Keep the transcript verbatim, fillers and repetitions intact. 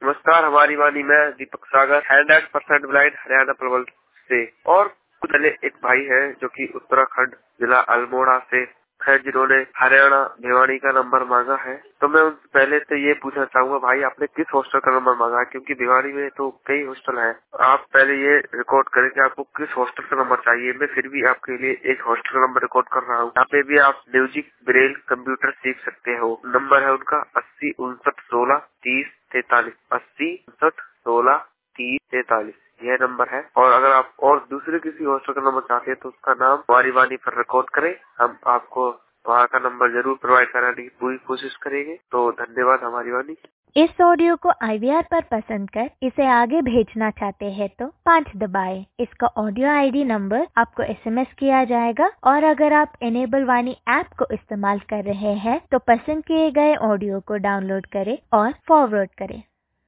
नमस्कार, हमारी वाणी में Deepak Sagar, hundred percent blind, Haryana प्रबल से। और कुछ पहले एक भाई है जो कि उत्तराखंड जिला अल्मोड़ा से है, जिन्होंने हरियाणा भिवानी का नंबर मांगा है। तो मैं उनसे पहले से ये पूछना चाहूंगा, भाई आपने किस हॉस्टल का नंबर मांगा है? क्योंकि भिवानी में तो कई हॉस्टल है। आप पहले ये रिकॉर्ड करें कि आपको किस हॉस्टल का नंबर चाहिए। मैं फिर भी आपके लिए एक हॉस्टल का नंबर रिकॉर्ड कर रहा हूँ। यहाँ पे भी आप म्यूजिक ब्रेल कंप्यूटर सीख सकते हो। नंबर है उनका अस्सी उनसठ सोलह तीस तैतालीस, अस्सी उनसठ सोलह तीस तैतालीस, यह नंबर है। और अगर आप और दूसरे किसी हॉस्टल का नंबर चाहते हैं तो उसका नाम हमारी वाणी पर रिकॉर्ड करें। हम आपको वहाँ का नंबर जरूर प्रोवाइड कराने की पूरी कोशिश करेंगे। तो धन्यवाद हमारी वाणी। इस ऑडियो को आई वी आर पर पसंद कर इसे आगे भेजना चाहते हैं तो पाँच दबाएं। इसका ऑडियो आई डी नंबर आपको एस एम एस किया जाएगा। और अगर आप इनेबल वाणी ऐप को इस्तेमाल कर रहे हैं तो पसंद किए गए ऑडियो को डाउनलोड करें और फॉरवर्ड करें।